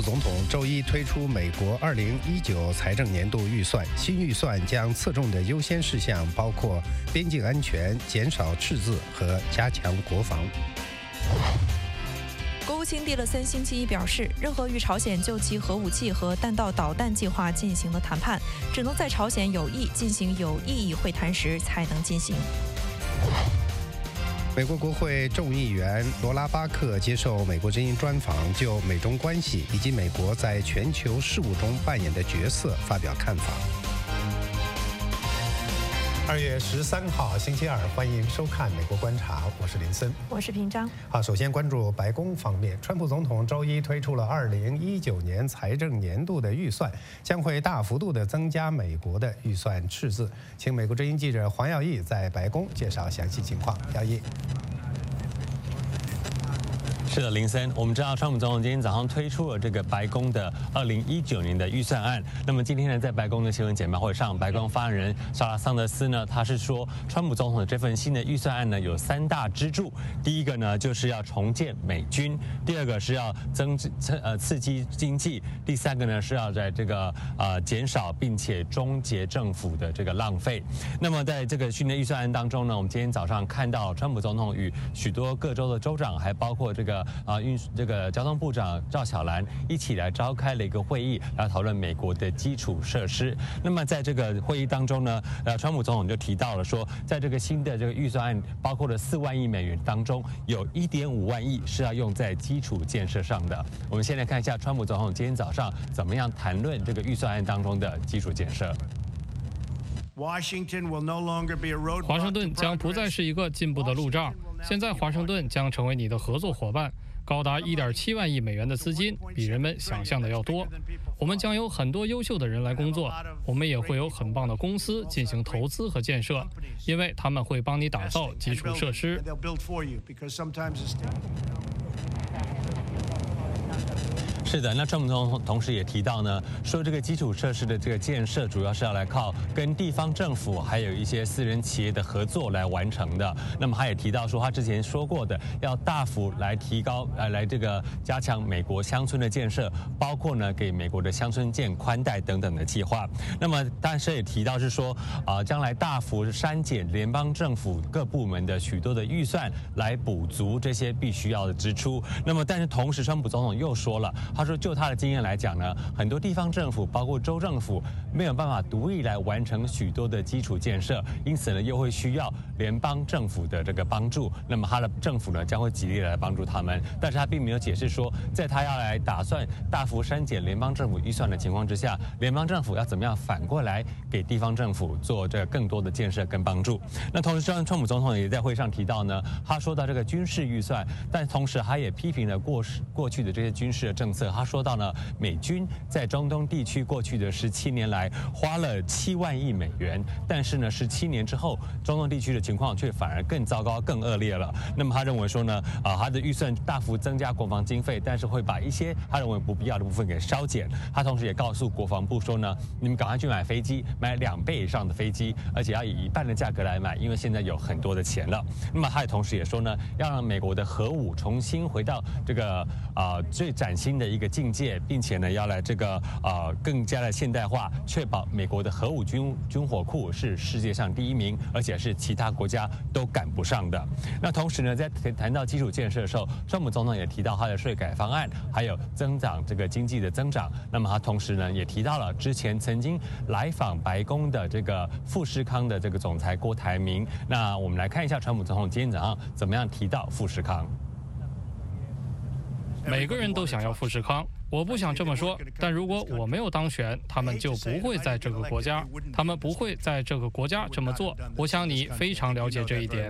总统周一推出美国2019财政年度预算，新预算将侧重的优先事项包括边境安全、减少赤字和加强国防。 国务卿蒂勒森星期一表示，任何与朝鲜就其核武器和弹道导弹计划进行的谈判，只能在朝鲜有意进行有意义会谈时才能进行。 美国国会众议员罗拉巴克接受美国之音专访，就美中关系以及美国在全球事务中扮演的角色发表看法。2月13号星期二，欢迎收看《美国观察》，我是林森， 我是平章。 好，首先关注白宫方面，川普总统周一推出了2019年财政年度的预算，将会大幅度的增加美国的预算赤字。请美国之音记者黄耀义在白宫介绍详细情况。耀义。 是的，林森，我们知道川普总统今天早上推出了这个白宫的2019年的预算案。那么今天呢，在白宫的新闻简报会上，白宫发言人莎拉桑德斯呢，他是说，川普总统的这份新的预算案呢有3大支柱。第一个呢就是要重建美军，第二个是要刺激经济，第3个呢是要在这个减少并且终结政府的这个浪费。那么在这个新的预算案当中呢，我们今天早上看到川普总统与许多各州的州长，还包括这个交通部长赵小兰一起来召开了一个会议，来讨论美国的基础设施。那么在这个会议当中呢，川普总统就提到了说，在这个新的这个预算案包括了4万亿美元当中，有1.5万亿是要用在基础建设上的。我们先来看一下川普总统今天早上怎么样谈论这个预算案当中的基础建设。 华盛顿将不再是一个进步的路障，现在华盛顿将成为你的合作伙伴。高达1.7万亿美元的资金，比人们想象的要多。我们将有很多优秀的人来工作，我们也会有很棒的公司进行投资和建设，因为他们会帮你打造基础设施。 是的，那川普总统同时也提到呢，说这个基础设施的这个建设主要是要来靠跟地方政府还有一些私人企业的合作来完成的。那么他也提到说，他之前说过的要大幅来提高来这个加强美国乡村的建设，包括呢给美国的乡村建宽带等等的计划。那么但是也提到是说将来大幅删减联邦政府各部门的许多的预算来补足这些必须要的支出。那么但是同时川普总统又说了，他说就他的经验来讲呢，很多地方政府包括州政府没有办法独立来完成许多的基础建设，因此呢又会需要联邦政府的这个帮助。那么他的政府呢将会极力来帮助他们，但是他并没有解释说，在他要来打算大幅删减联邦政府预算的情况之下，联邦政府要怎么样反过来给地方政府做这个更多的建设跟帮助。那同时川普总统也在会上提到呢，他说到这个军事预算，但同时他也批评了过去的这些军事的政策。他说到呢，美军在中东地区过去的17年来花了7万亿美元，但是呢17年之后，中东地区的情况却反而更糟糕、更恶劣了。那么他认为说呢，他的预算大幅增加国防经费，但是会把一些他认为不必要的部分给削减。他同时也告诉国防部说呢，你们赶快去买飞机，买2倍以上的飞机，而且要以1半的价格来买，因为现在有很多的钱了。那么他也同时也说呢，要让美国的核武重新回到这个最崭新的一个境界，并且呢要来这个更加的现代化，确保美国的核武军火库是世界上第1名，而且是其他国家都赶不上的。那同时呢，在谈到基础建设的时候，川普总统也提到他的税改方案，还有增长这个经济的增长。那么他同时呢也提到了之前曾经来访白宫的这个富士康的这个总裁郭台铭。那我们来看一下川普总统今天早上怎么样提到富士康。 每个人都想要富士康，我不想这么说，但如果我没有当选，他们就不会在这个国家，他们不会在这个国家这么做。我想你非常了解这一点。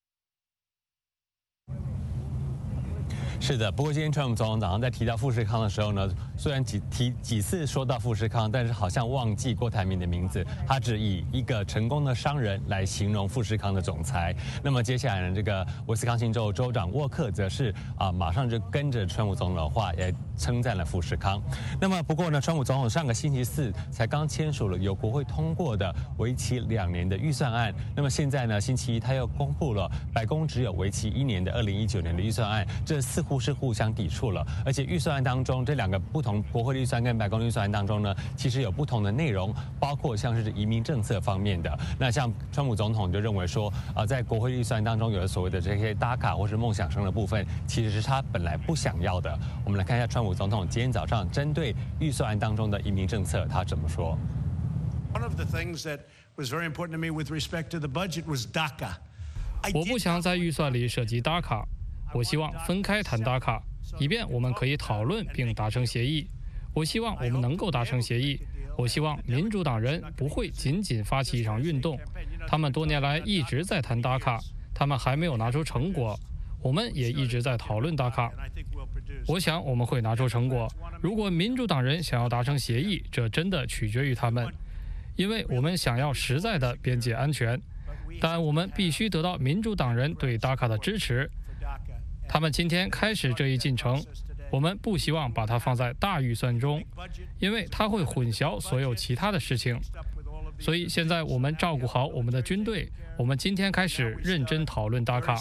是的，不过今天川普总统早上在提到富士康的时候呢，虽然几次说到富士康，但是好像忘记郭台铭的名字，他只以一个成功的商人来形容富士康的总裁。那么接下来呢，这个威斯康星州州长沃克则是马上就跟着川普总统的话，也称赞了富士康。那么不过呢，川普总统上个星期四才刚签署了由国会通过的为期2年的预算案。那么现在呢，星期一他又公布了白宫只有为期1年的2019年的预算案，这似乎乎是互相抵触了。而且预算案当中，这两个不同国会预算跟白宫预算案当中呢，其实有不同的内容，包括像是移民政策方面的。那像川普总统就认为说，在国会预算当中有所谓的这些DACA或是梦想生的部分，其实是他本来不想要的。我们来看一下川普总统今天早上针对预算案当中的移民政策，他怎么说。 One of the things that was very important to me with respect to the budget was DACA. 我不想在预算里涉及DACA，我希望分开谈DACA，以便我们可以讨论并达成协议。我希望我们能够达成协议。我希望民主党人不会仅仅发起一场运动，他们多年来一直在谈DACA，他们还没有拿出成果。我们也一直在讨论DACA。我想我们会拿出成果。如果民主党人想要达成协议，这真的取决于他们，因为我们想要实在的边界安全。但我们必须得到民主党人对DACA的支持。他们今天开始这一进程，我们不希望把它放在大预算中，因为它会混淆所有其他的事情。所以现在我们照顾好我们的军队，我们今天开始认真讨论DACA。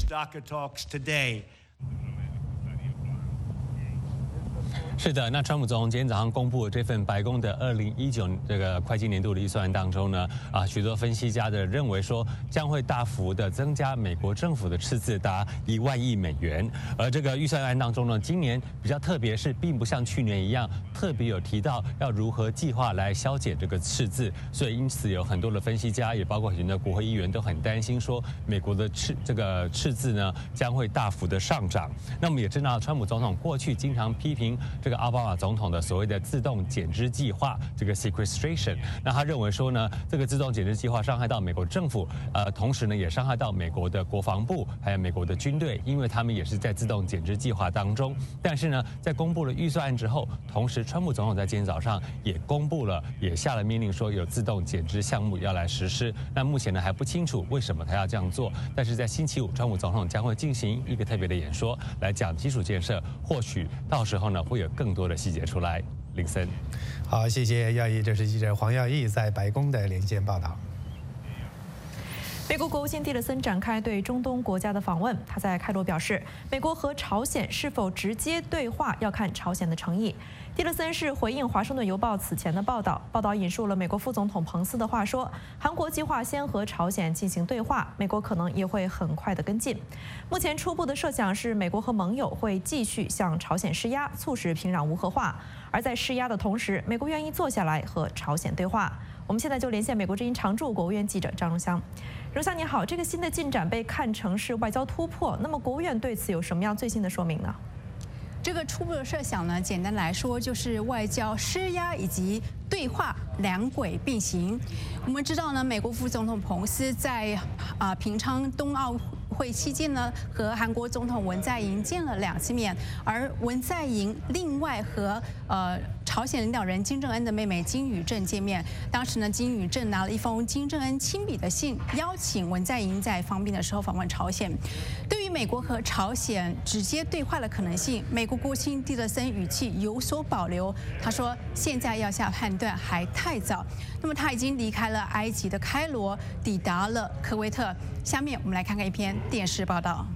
是的，那川普总统今天早上公布的这份白宫的2019这个会计年度的预算案当中呢，许多分析家的认为说将会大幅的增加美国政府的赤字达1万亿美元。而这个预算案当中呢，今年比较特别是，并不像去年一样特别有提到要如何计划来消减这个赤字，所以因此有很多的分析家，也包括很多国会议员都很担心说，美国的赤字呢将会大幅的上涨。那我们也知道，川普总统过去经常批评这个奥巴马总统的所谓的自动减支计划，这个 sequestration， 那他认为说呢，这个自动减支计划伤害到美国政府，同时呢也伤害到美国的国防部，还有美国的军队，因为他们也是在自动减支计划当中。但是呢，在公布了预算案之后，同时川普总统在今天早上也公布了，也下了命令说有自动减支项目要来实施。那目前呢还不清楚为什么他要这样做，但是在星期五，川普总统将会进行一个特别的演说，来讲基础建设，或许到时候呢会有更多的细节出来。林森， 好，谢谢耀义，这是记者黄耀义在白宫的连线报道。 美国国务卿蒂勒森展开对中东国家的访问，他在开罗表示，美国和朝鲜是否直接对话要看朝鲜的诚意。蒂勒森是回应《华盛顿邮报》此前的报道，报道引述了美国副总统彭斯的话说，韩国计划先和朝鲜进行对话，美国可能也会很快的跟进。目前初步的设想是，美国和盟友会继续向朝鲜施压，促使平壤无核化。而在施压的同时，美国愿意坐下来和朝鲜对话。我们现在就连线美国之音常驻国务院记者张荣香。荣香你好，这个新的进展被看成是外交突破，那么国务院对此有什么样最新的说明呢？ 这个初步的设想呢，简单来说就是外交施压以及对话两轨并行。我们知道呢，美国副总统彭斯在平昌冬奥会期间呢，和韩国总统文在寅见了2次面，而文在寅另外和朝鲜领导人金正恩的妹妹金宇镇见面。当时呢，金宇镇拿了一封金正恩亲笔的信，邀请文在寅在方便的时候访问朝鲜。对于美国和朝鲜直接对话的可能性，美国国务卿蒂勒森语气有所保留。他说，现在要下判断还太早。那么他已经离开了埃及的开罗，抵达了科威特。下面我们来看看一篇电视报道。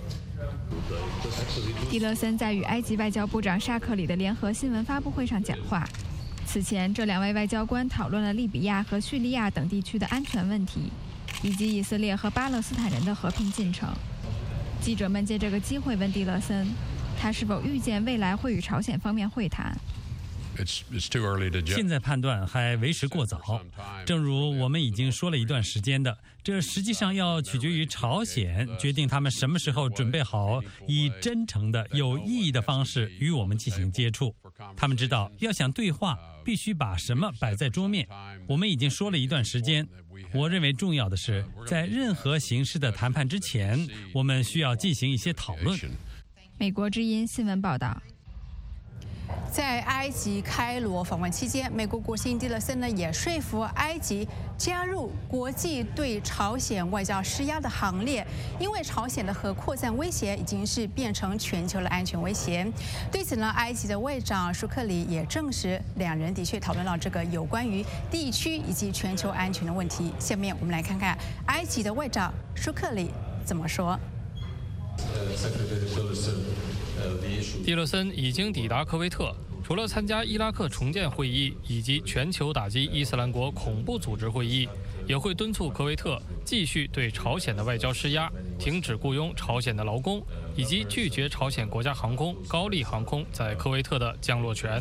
蒂勒森在与埃及外交部长沙克里的联合新闻发布会上讲话。此前，这2位外交官讨论了利比亚和叙利亚等地区的安全问题，以及以色列和巴勒斯坦人的和平进程。记者们借这个机会问蒂勒森，他是否预见未来会与朝鲜方面会谈。 现在判断还为时过早，正如我们已经说了一段时间的，这实际上要取决于朝鲜决定他们什么时候准备好以真诚的、有意义的方式与我们进行接触。他们知道，要想对话，必须把什么摆在桌面。我们已经说了一段时间。我认为重要的是，在任何形式的谈判之前，我们需要进行一些讨论。 美国之音新闻报道。 在埃及开罗访问期间，美国国务卿蒂勒森呢也说服埃及加入国际对朝鲜外交施压的行列，因为朝鲜的核扩散威胁已经是变成全球的安全威胁。对此呢，埃及的外长舒克里也证实，2人的确讨论到这个有关于地区以及全球安全的问题。下面我们来看看埃及的外长舒克里怎么说。 蒂勒森已经抵达科威特，除了参加伊拉克重建会议以及全球打击伊斯兰国恐怖组织会议，也会敦促科威特继续对朝鲜的外交施压，停止雇佣朝鲜的劳工，以及拒绝朝鲜国家航空高丽航空在科威特的降落权。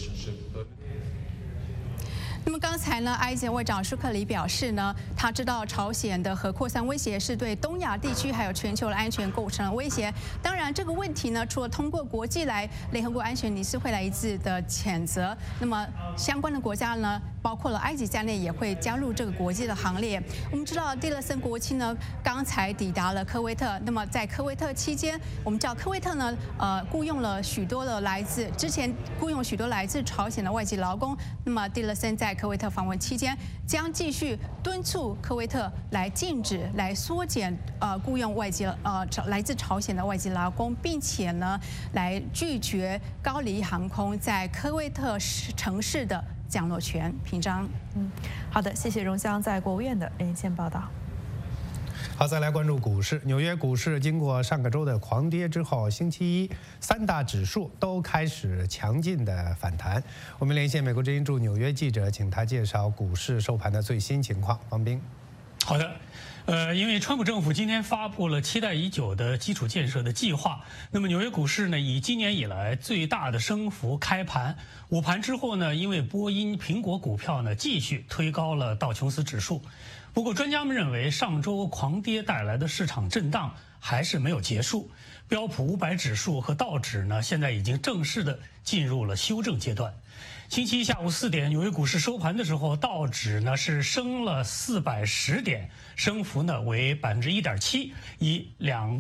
那么刚才呢，埃及外长舒克里表示呢，他知道朝鲜的核扩散威胁是对东亚地区还有全球的安全构成了威胁。当然，这个问题呢，除了通过国际来联合国安全理事会来一致的谴责，那么相关的国家呢，包括了埃及在内，也会加入这个国际的行列。我们知道蒂勒森国庆呢，刚才抵达了科威特。那么在科威特期间，我们知道科威特呢，雇佣了许多的之前雇佣许多来自朝鲜的外籍劳工。那么蒂勒森在科威特访问期间，将继续敦促科威特来禁止、来缩减雇佣来自朝鲜的外籍劳工，并且呢，来拒绝高丽航空在科威特城市的降落权。平章， 好的，谢谢荣香在国务院的连线报道。 好，再来关注股市。纽约股市经过上个周的狂跌之后，星期一三大指数都开始强劲的反弹。我们连线美国之音驻纽约记者，请他介绍股市收盘的最新情况。王斌。 好的。因为川普政府今天发布了期待已久的基础建设的计划，那么纽约股市呢以今年以来最大的升幅开盘，午盘之后呢，因为波音、苹果股票呢继续推高了道琼斯指数。不过专家们认为，上周狂跌带来的市场震荡还是没有结束，标普500指数和道指呢现在已经正式的进入了修正阶段。星期一下午4点，纽约股市收盘的时候，道指呢是升了410点，升幅呢为1.7%，以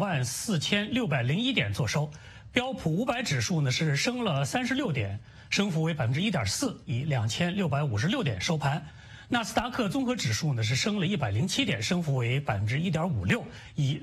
24601点作收。标普500指数呢是升了36点，升幅为1.4%，以2656点收盘。纳斯达克综合指数呢是升了107点，升幅为1.56%，以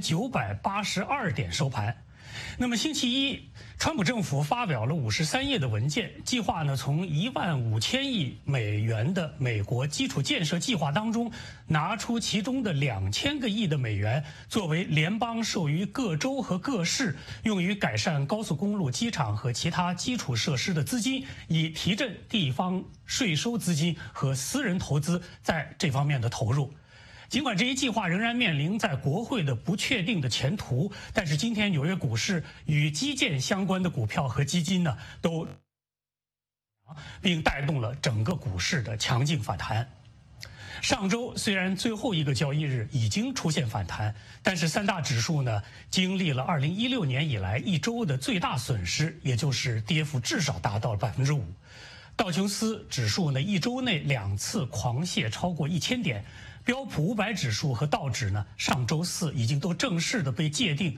6982点收盘。那么星期一，川普政府发表了53页的文件，计划呢从15000亿美元的美国基础建设计划当中，拿出其中的2000个亿的美元，作为联邦授予各州和各市用于改善高速公路、机场和其他基础设施的资金，以提振地方税收资金和私人投资在这方面的投入。尽管这一计划仍然面临在国会的不确定的前途，但是今天纽约股市与基建相关的股票和基金呢都并带动了整个股市的强劲反弹。上周虽然最后一个交易日已经出现反弹，但是三大指数呢经历了2016年以来一周的最大损失，也就是跌幅至少达到了5%。道琼斯指数呢一周内2次狂泻超过1000点。标普500指数和道指呢，上周四已经都正式的被界定，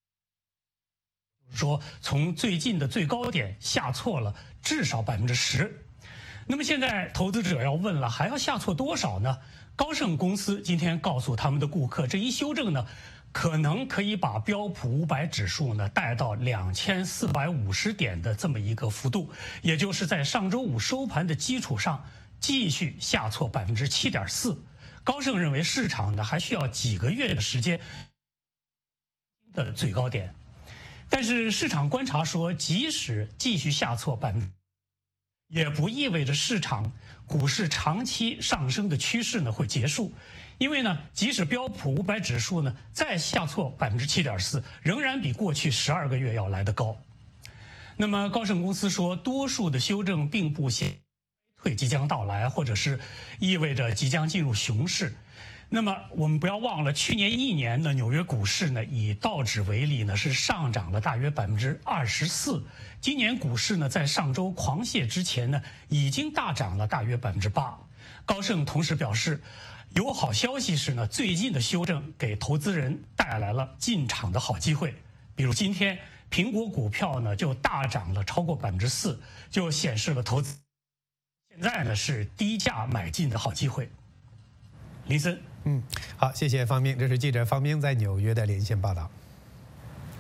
说从最近的最高点下挫了至少10%。那么现在投资者要问了，还要下挫多少呢？高盛公司今天告诉他们的顾客，这一修正呢，可能可以把标普500指数呢带到2450点的这么一个幅度，也就是在上周五收盘的基础上继续下挫7.4%。高盛认为市场呢还需要几个月的时间的最高点，但是市场观察说，即使继续下挫也不意味着股市长期上升的趋势呢会结束，因为呢，即使标普500指数呢再下挫7.4%，仍然比过去12个月要来得高。那么高盛公司说，多数的修正并不显会即将到来，或者是意味着即将进入熊市。那么我们不要忘了，去年1年的纽约股市呢，以道指为例呢，是上涨了大约24%。今年股市呢，在上周狂泻之前呢，已经大涨了大约8%。高盛同时表示，有好消息是呢，最近的修正给投资人带来了进场的好机会。比如今天苹果股票呢就大涨了超过4%，就显示了投资现在呢是低价买进的好机会。林森， 好，谢谢方斌，这是记者方斌在纽约的连线报道。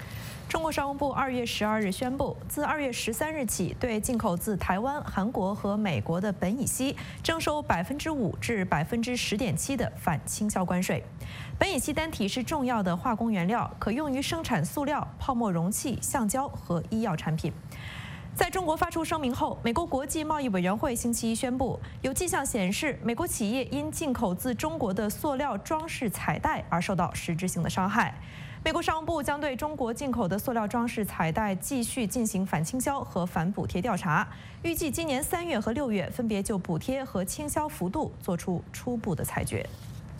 中国商务部2月12日宣布，自2月13日起，对进口自台湾、韩国和美国的苯乙烯征收5%至10.7%的反倾销关税。苯乙烯单体是重要的化工原料，可用于生产塑料、泡沫容器、橡胶和医药产品。在中国发出声明后，美国国际贸易委员会星期一宣布，有迹象显示美国企业因进口自中国的塑料装饰彩带而受到实质性的伤害。美国商务部将对中国进口的塑料装饰彩带继续进行反倾销和反补贴调查，预计今年3月和6月分别就补贴和倾销幅度做出初步的裁决。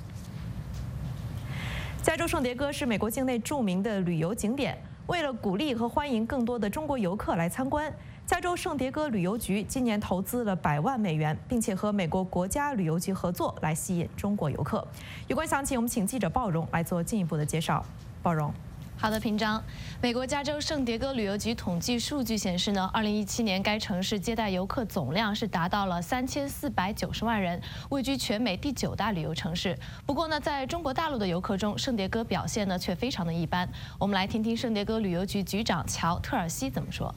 加州圣迭戈是美国境内著名的旅游景点，为了鼓励和欢迎更多的中国游客来参观，加州圣迭戈旅游局今年投资了100万美元，并且和美国国家旅游局合作来吸引中国游客。有关详情，我们请记者鲍荣来做进一步的介绍。鲍荣。 好的，平章。美国加州圣迭戈旅游局统计数据显示呢，2017年该城市接待游客总量是达到了3490万人，位居全美第9大旅游城市。不过呢，在中国大陆的游客中，圣迭戈表现呢却非常的一般。我们来听听圣迭戈旅游局局长乔·特尔西怎么说。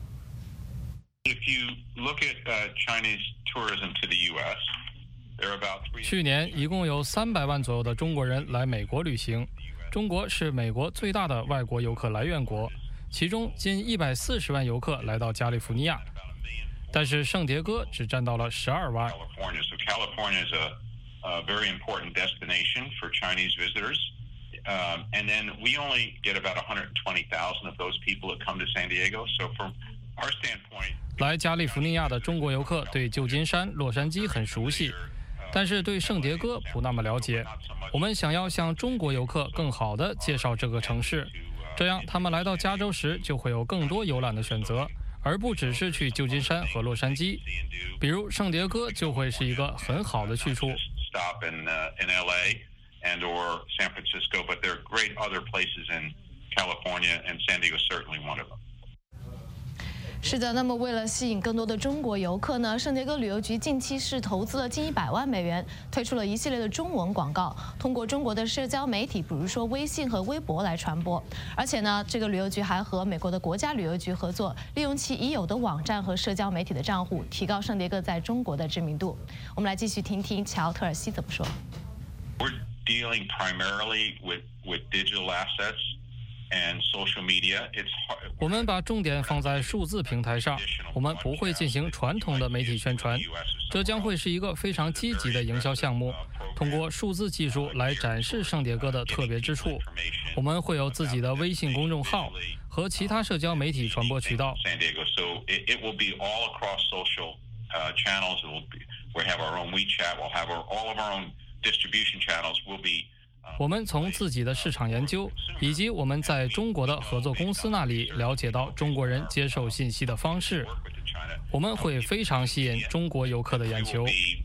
去年一共有300万左右的中国人来美国旅行。中国是美国最大的外国游客来源国，其中近140万游客来到加利福尼亚，但是圣迭戈只占到了12万。来加利福尼亚的中国游客对旧金山、洛杉矶很熟悉，但是对圣迭戈不那么了解。我们想要向中国游客更好地介绍这个城市，这样他们来到加州时就会有更多游览的选择，而不只是去旧金山和洛杉矶。比如圣迭戈就会是一个很好的去处。 是的，那么为了吸引更多的中国游客呢，圣迭戈旅游局近期是投资了近100万美元，推出了一系列的中文广告，通过中国的社交媒体，比如说微信和微博来传播。而且呢，这个旅游局还和美国的国家旅游局合作，利用其已有的网站和社交媒体的账户，提高圣迭戈在中国的知名度。我们来继续听听乔·特尔西怎么说。 We're dealing primarily with digital assets. 我们把重点放在数字平台上，我们不会进行传统的媒体宣传，这将会是一个非常积极的营销项目，通过数字技术来展示圣迭戈的特别之处。我们会有自己的微信公众号和其他社交媒体传播渠道。我们从自己的市场研究以及我们在中国的合作公司那里了解到中国人接受信息的方式，我们会非常吸引中国游客的眼球。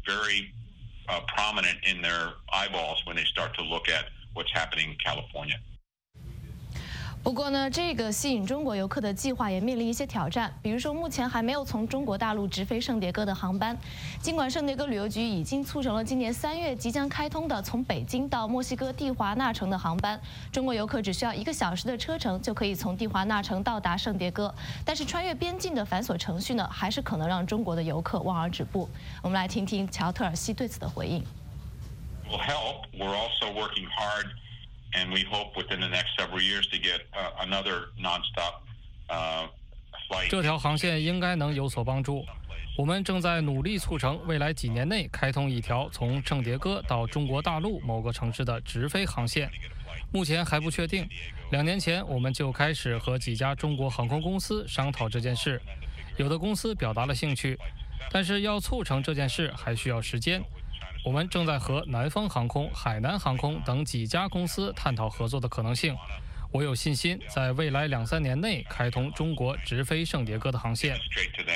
不过呢，这个吸引中国游客的计划也面临一些挑战，比如说目前还没有从中国大陆直飞圣迭戈的航班。尽管圣迭戈旅游局已经促成了今年3月即将开通的从北京到墨西哥蒂华纳城的航班，中国游客只需要1个小时的车程就可以从蒂华纳城到达圣迭戈，但是穿越边境的繁琐程序呢，还是可能让中国的游客望而止步。我们来听听乔·特尔西对此的回应。 Will help. We're also working hard. And we hope within the next several years to get another nonstop flight. 这条航线应该能有所帮助。我们正在努力促成未来几年内开通一条从圣迭戈到中国大陆某个城市的直飞航线。目前还不确定。2年前我们就开始和几家中国航空公司商讨这件事，有的公司表达了兴趣，但是要促成这件事还需要时间。我们正在和南方航空、海南航空等几家公司探讨合作的可能性。我有信心在未来2-3年内开通中国直飞圣迭戈的航线。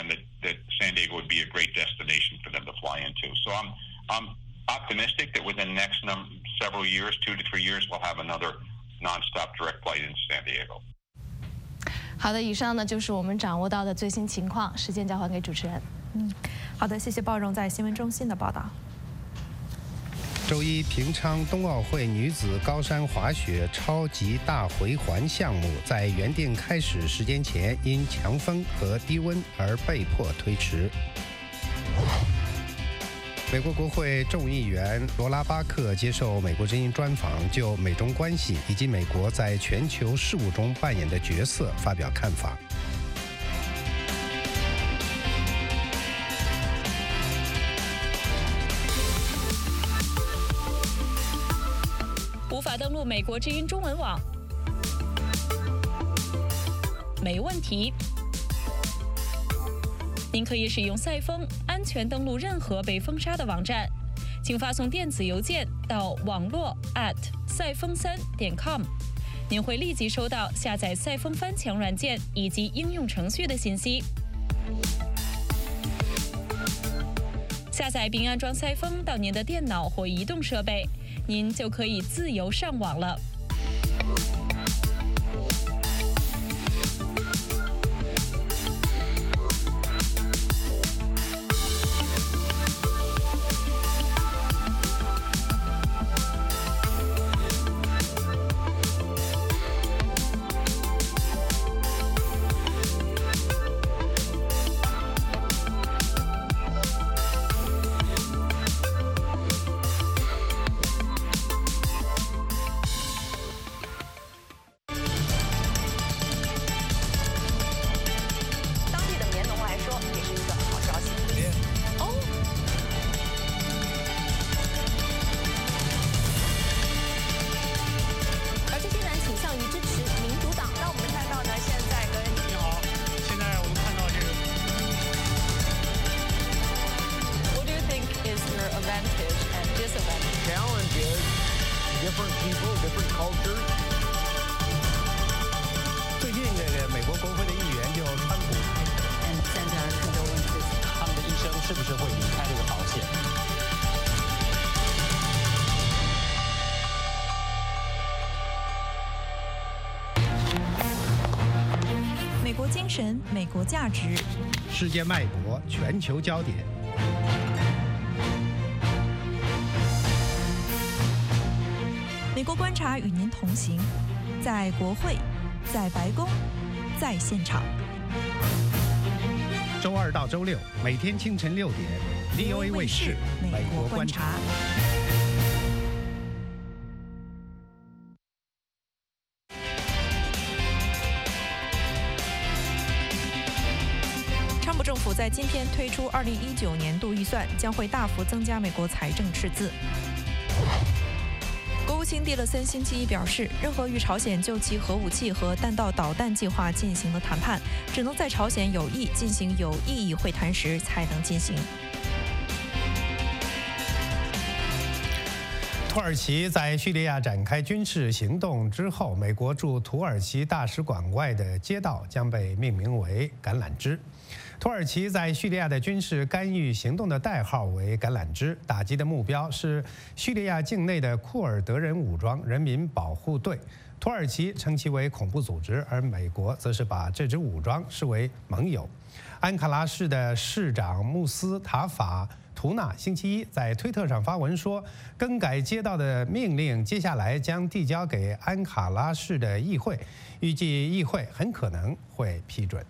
好的，以上呢就是我们掌握到的最新情况。时间交还给主持人。 好的，谢谢鲍荣在新闻中心的报道。 周一，平昌冬奥会女子高山滑雪超级大回环项目在原定开始时间前因强风和低温而被迫推迟。美国国会众议员罗拉巴克接受美国之音专访，就美中关系以及美国在全球事务中扮演的角色发表看法。 无法登录美国之音中文网，没问题。您可以使用赛风安全登录任何被封杀的网站，请发送电子邮件到网络@赛风3.com，您会立即收到下载赛风翻墙软件以及应用程序的信息。下载并安装赛风到您的电脑或移动设备，您就可以自由上网了。 最近这个美国国会的议员就川普， 他们的一生是不是会离开这个保险？ 美国精神，美国价值， 世界脉搏，全球焦点。 美国观察与您同行，在国会，在白宫，在现场。 周二到周六，每天清晨6点 ，VOA 卫视《美国观察》。 川普政府在今天推出2019年度预算，将会大幅增加美国财政赤字。国务卿蒂勒森星期一表示，任何与朝鲜就其核武器和弹道导弹计划进行的谈判，只能在朝鲜有意进行有意义会谈时才能进行。 土耳其在叙利亚展开军事行动之后，美国驻土耳其大使馆外的街道将被命名为橄榄枝。土耳其在叙利亚的军事干预行动的代号为橄榄枝，打击的目标是叙利亚境内的库尔德人武装人民保护队。土耳其称其为恐怖组织，而美国则是把这支武装视为盟友。安卡拉市的市长穆斯塔法图纳星期一在推特上发文说，更改街道的命令接下来将递交给安卡拉市的议会，预计议会很可能会批准。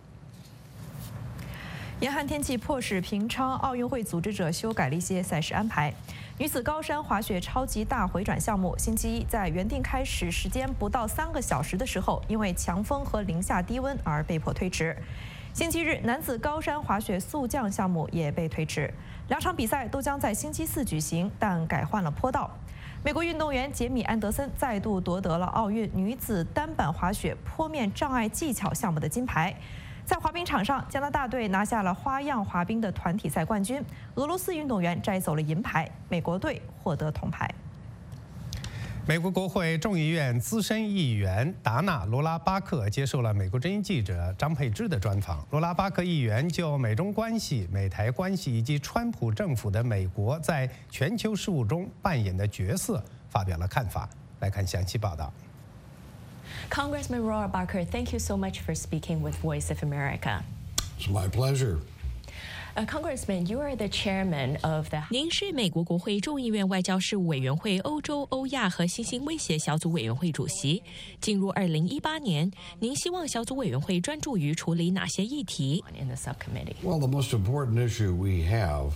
严寒天气迫使平昌奥运会组织者修改了一些赛事安排。女子高山滑雪超级大回转项目星期一在原定开始时间不到3个小时的时候，因为强风和零下低温而被迫推迟。星期日，男子高山滑雪速降项目也被推迟。2场比赛都将在星期4举行，但改换了坡道。美国运动员杰米·安德森再度夺得了奥运女子单板滑雪坡面障碍技巧项目的金牌。在滑冰场上，加拿大队拿下了花样滑冰的团体赛冠军，俄罗斯运动员摘走了银牌，美国队获得铜牌。 美国国会众议院资深议员达纳·罗拉巴克接受了美国之音记者张佩芝的专访。罗拉巴克议员就美中关系、美台关系以及川普政府的美国在全球事务中扮演的角色发表了看法。来看详细报道。 Congressman Rohrabacher Barker, thank you so much for speaking with Voice of America. It's my pleasure. Congressman, you are the chairman of the. 您是美国国会众议院外交事务委员会欧洲、欧亚和新兴威胁小组委员会主席。进入2018年，您希望小组委员会专注于处理哪些议题 in the subcommittee? Well, the most important issue we have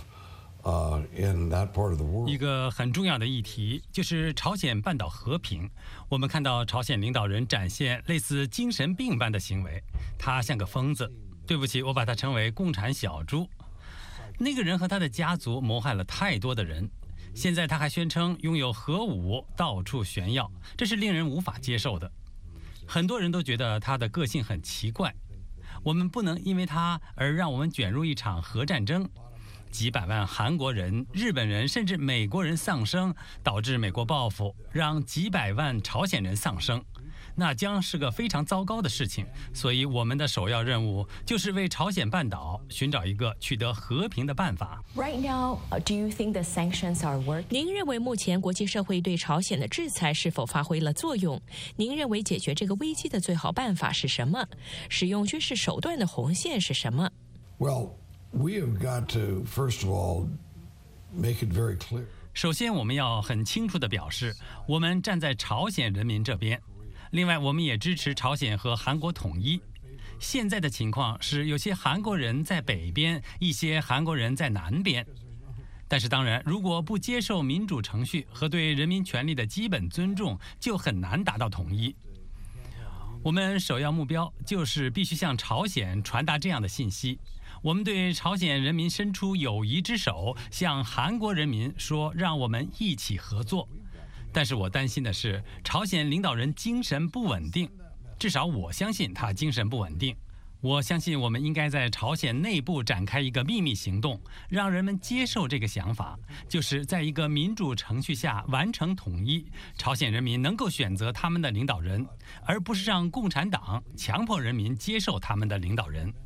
in that part of the world. 一个很重要的议题就是朝鲜半岛和平。我们看到朝鲜领导人展现类似精神病般的行为，他像个疯子。对不起，我把他称为共产小猪。那个人和他的家族谋害了太多的人，现在他还宣称拥有核武，到处炫耀，这是令人无法接受的。很多人都觉得他的个性很奇怪。我们不能因为他而让我们卷入一场核战争。几百万韩国人、日本人甚至美国人丧生，导致美国报复，让几百万朝鲜人丧生。那将是个非常糟糕的事情，所以我们的首要任务就是为朝鲜半岛寻找一个取得和平的办法。 Right now, do you think the sanctions are working? 您认为目前国际社会对朝鲜的制裁是否发挥了作用？您认为解决这个危机的最好办法是什么？使用军事手段的红线是什么？ Well, we have got to first of all make it very clear. 首先，我们要很清楚地表示，我们站在朝鲜人民这边。另外，我们也支持朝鲜和韩国统一。现在的情况是，有些韩国人在北边，一些韩国人在南边。但是，当然，如果不接受民主程序和对人民权利的基本尊重，就很难达到统一。我们首要目标就是必须向朝鲜传达这样的信息：我们对朝鲜人民伸出友谊之手，向韩国人民说，让我们一起合作。但是我担心的是，朝鲜领导人精神不稳定，至少我相信他精神不稳定。我相信我们应该在朝鲜内部展开一个秘密行动，让人们接受这个想法，就是在一个民主程序下完成统一，朝鲜人民能够选择他们的领导人，而不是让共产党强迫人民接受他们的领导人。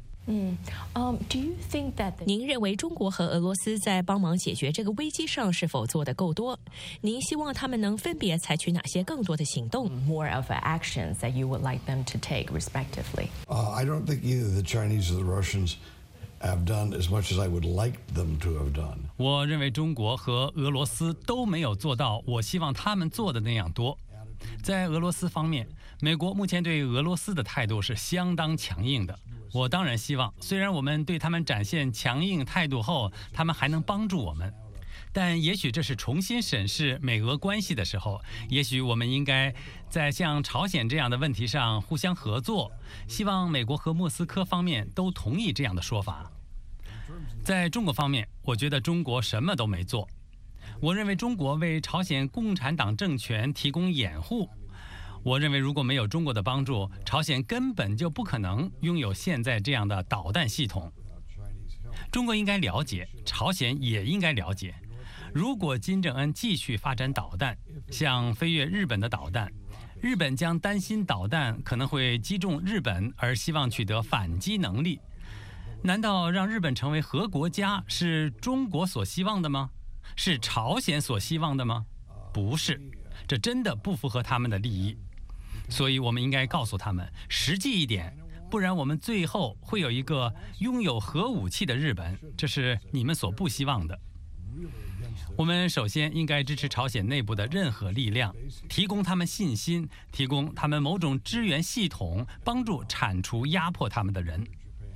Do you think that 您认为中国和俄罗斯在帮忙解决这个危机上是否做得够多？您希望他们能分别采取哪些更多的行动 more of actions that you would like them to take respectively? I don't think either the Chinese or the Russians have done as much as I would like them to have done. 我认为中国和俄罗斯都没有做到我希望他们做的那样多。在俄罗斯方面，美国目前对俄罗斯的态度是相当强硬的。我当然希望，虽然我们对他们展现强硬态度后，他们还能帮助我们，但也许这是重新审视美俄关系的时候。也许我们应该在像朝鲜这样的问题上互相合作。希望美国和莫斯科方面都同意这样的说法。在中国方面，我觉得中国什么都没做。我认为中国为朝鲜共产党政权提供掩护。我认为如果没有中国的帮助，朝鲜根本就不可能拥有现在这样的导弹系统。中国应该了解，朝鲜也应该了解，如果金正恩继续发展导弹，像飞越日本的导弹，日本将担心导弹可能会击中日本，而希望取得反击能力。难道让日本成为核国家是中国所希望的吗？是朝鲜所希望的吗？不是，这真的不符合他们的利益。所以我们应该告诉他们，实际一点，不然我们最后会有一个拥有核武器的日本，这是你们所不希望的。我们首先应该支持朝鲜内部的任何力量，提供他们信心，提供他们某种支援系统，帮助铲除压迫他们的人。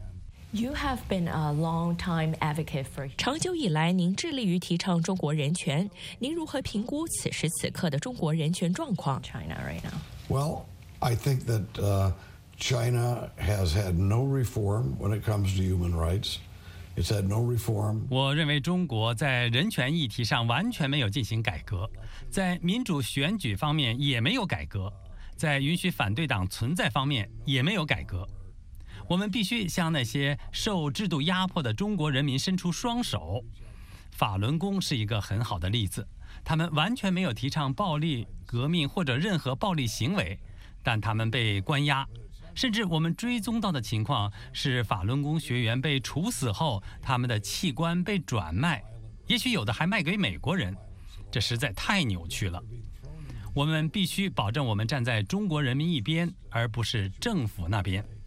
You have been a long-time advocate for. 长久以来，您致力于提倡中国人权。您如何评估此时此刻的中国人权状况 China right now. Well, I think that China has had no reform when it comes to human rights. It's had no reform. 我认为中国在人权议题上完全没有进行改革，在民主选举方面也没有改革，在允许反对党存在方面也没有改革。我们必须向那些受制度压迫的中国人民伸出双手。法轮功是一个很好的例子，他们完全没有提倡暴力革命或者任何暴力行为，但他们被关押。甚至我们追踪到的情况是，法轮功学员被处死后，他们的器官被转卖，也许有的还卖给美国人，这实在太扭曲了。我们必须保证我们站在中国人民一边，而不是政府那边。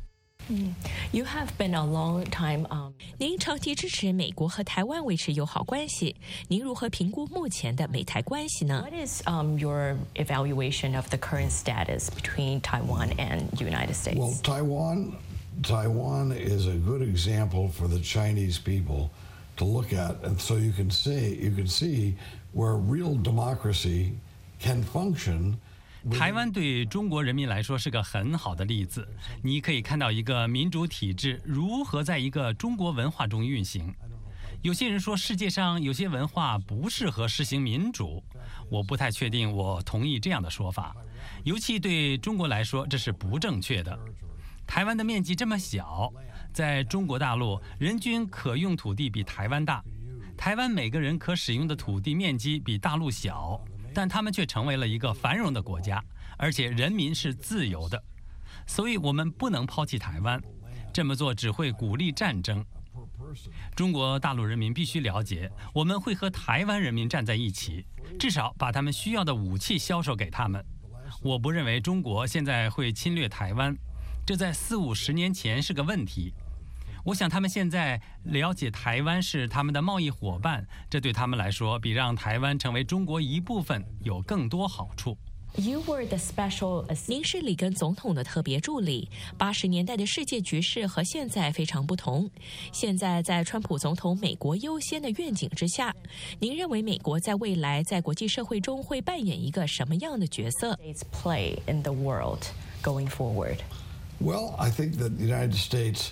You have been a long time. 您长期支持美国和台湾维持友好关系，您如何评估目前的美台关系呢 What is your evaluation of the current status between Taiwan and the United States? Well, Taiwan is a good example for the Chinese people to look at, and so you can see where real democracy can function. 台湾对中国人民来说是个很好的例子，你可以看到一个民主体制如何在一个中国文化中运行。有些人说世界上有些文化不适合实行民主，我不太确定我同意这样的说法，尤其对中国来说这是不正确的。台湾的面积这么小，在中国大陆人均可用土地比台湾大，台湾每个人可使用的土地面积比大陆小，但他们却成为了一个繁荣的国家，而且人民是自由的，所以我们不能抛弃台湾，这么做只会鼓励战争。中国大陆人民必须了解，我们会和台湾人民站在一起，至少把他们需要的武器销售给他们。我不认为中国现在会侵略台湾，这在40-50年前是个问题。我想他们现在了解台湾是他们的贸易伙伴，这对他们来说比让台湾成为中国一部分有更多好处。 您是里根总统的特别助理。80年代的世界局势和现在非常不同。现在在川普总统美国优先的愿景之下，您认为美国在未来在国际社会中会扮演一个什么样的角色 Play in the world going forward. Well, I think that the United States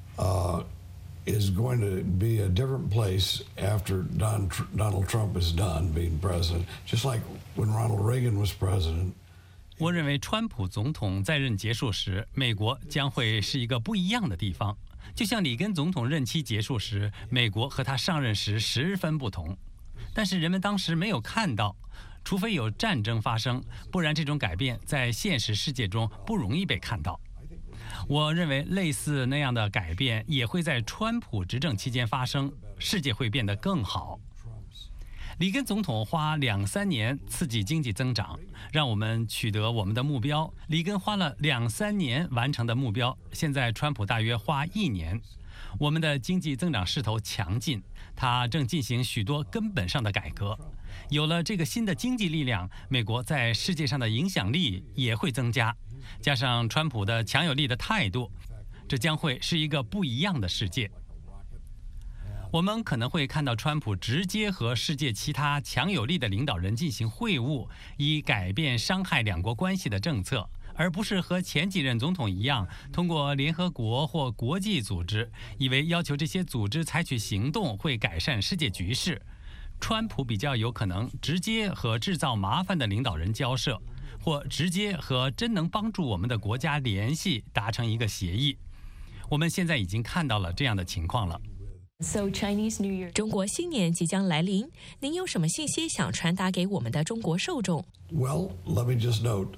is going to be a different place after Donald Trump is done being president, just like when Ronald Reagan was president. 我认为川普总统在任结束时，美国将会是一个不一样的地方，就像里根总统任期结束时，美国和他上任时十分不同。但是人们当时没有看到，除非有战争发生，不然这种改变在现实世界中不容易被看到。我认为类似那样的改变也会在川普执政期间发生，世界会变得更好。里根总统花2-3年刺激经济增长，让我们取得我们的目标。里根花了2-3年完成的目标，现在川普大约花1年。我们的经济增长势头强劲，他正进行许多根本上的改革。有了这个新的经济力量，美国在世界上的影响力也会增加。加上川普的强有力的态度，这将会是一个不一样的世界。我们可能会看到川普直接和世界其他强有力的领导人进行会晤，以改变伤害两国关系的政策，而不是和前几任总统一样，通过联合国或国际组织，以为要求这些组织采取行动会改善世界局势。川普比较有可能直接和制造麻烦的领导人交涉，或直接和真能帮助我们的国家联系，达成一个协议。我们现在已经看到了这样的情况了。 中国新年即将来临，您有什么信息想传达给我们的中国受众 Well, let me just note,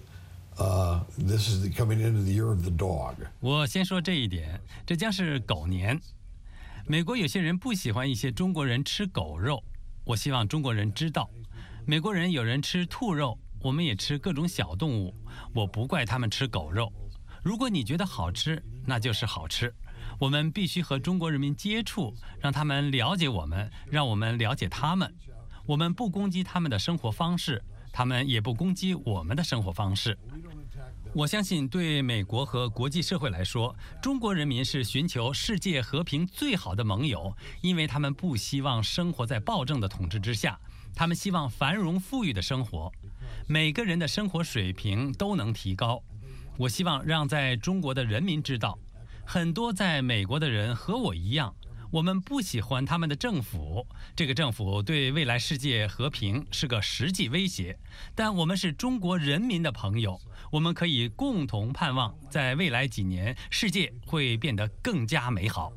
this is coming into the year of the dog. 我先说这一点，这将是狗年。美国有些人不喜欢一些中国人吃狗肉，我希望中国人知道，美国人有人吃兔肉，我们也吃各种小动物，我不怪他们吃狗肉。如果你觉得好吃，那就是好吃。我们必须和中国人民接触，让他们了解我们，让我们了解他们。我们不攻击他们的生活方式，他们也不攻击我们的生活方式。我相信对美国和国际社会来说，中国人民是寻求世界和平最好的盟友，因为他们不希望生活在暴政的统治之下，他们希望繁荣富裕的生活，每个人的生活水平都能提高。我希望让在中国的人民知道，很多在美国的人和我一样，我们不喜欢他们的政府，这个政府对未来世界和平是个实际威胁，但我们是中国人民的朋友，我们可以共同盼望在未来几年世界会变得更加美好。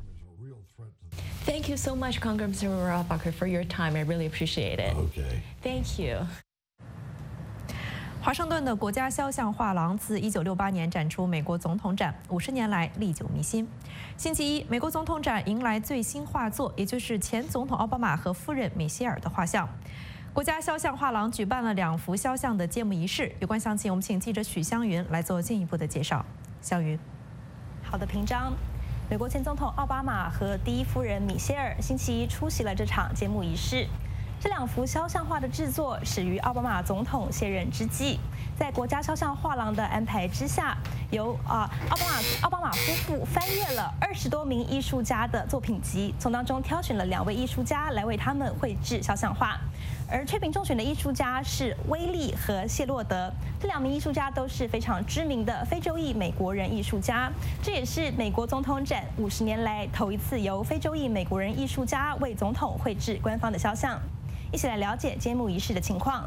Thank you so much, Congressman Rohrabacher, for your time. I really appreciate it. Okay. Thank you. 华盛顿的国家肖像画廊自1968年展出美国总统展，50年来历久弥新。星期一，美国总统展迎来最新画作，也就是前总统奥巴马和夫人米歇尔的画像。国家肖像画廊举办了2幅肖像的揭幕仪式，有关详情，我们请记者许湘云来做进一步的介绍。湘云。 朝的屏障。美国前总统奥巴马和第一夫人米歇尔星期一出席了这场揭幕仪式。这2幅肖像画的制作始于奥巴马总统卸任之际，在国家肖像画廊的安排之下，由奥巴马夫妇翻阅了20多名艺术家的作品集，从当中挑选了2位艺术家来为他们绘制肖像画。而确评中选的艺术家是威利和谢洛德，这2名艺术家都是非常知名的非洲裔美国人艺术家，这也是美国总统展50年来头一次由非洲裔美国人艺术家为总统绘制官方的肖像。一起来了解揭幕仪式的情况。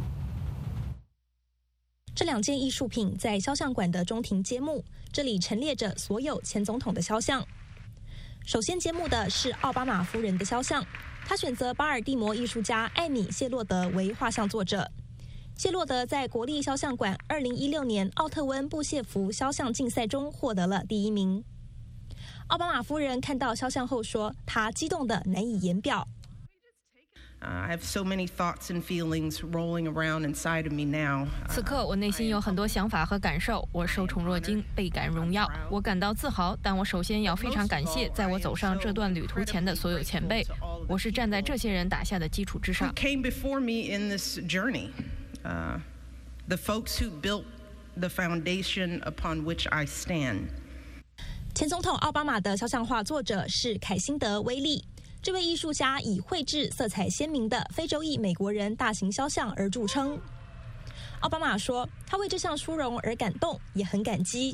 这2件艺术品在肖像馆的中庭揭幕，这里陈列着所有前总统的肖像。首先揭幕的是奥巴马夫人的肖像，她选择巴尔的摩艺术家艾米·谢洛德为画像作者。谢洛德在国立肖像馆2016年奥特温布谢弗肖像竞赛中获得了第1名。奥巴马夫人看到肖像后说，她激动得难以言表。 I have so many thoughts and feelings rolling around inside of me now. 此刻，我内心有很多想法和感受。我受宠若惊，倍感荣耀。我感到自豪，但我首先要非常感谢在我走上这段旅途前的所有前辈。我是站在这些人打下的基础之上。 Came before me in this journey, the folks who built the foundation upon which I stand. 前总统奥巴马的肖像画作者是凯辛德·威利。这位艺术家以绘制色彩鲜明的非洲裔美国人大型肖像而著称。奥巴马说，他为这项殊荣而感动，也很感激。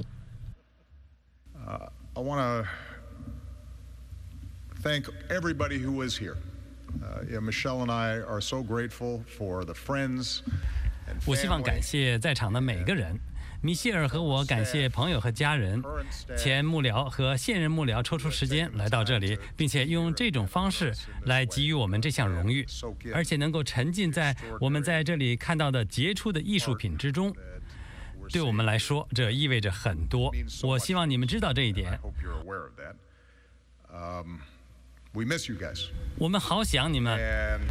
I want to thank everybody who was here. Michelle and I are so grateful for the friends and family. 我希望感谢在场的每个人。米歇尔和我感谢朋友和家人，前幕僚和现任幕僚抽出时间来到这里，并且用这种方式来给予我们这项荣誉，而且能够沉浸在我们在这里看到的杰出的艺术品之中。对我们来说，这意味着很多。我希望你们知道这一点。我们好想你们。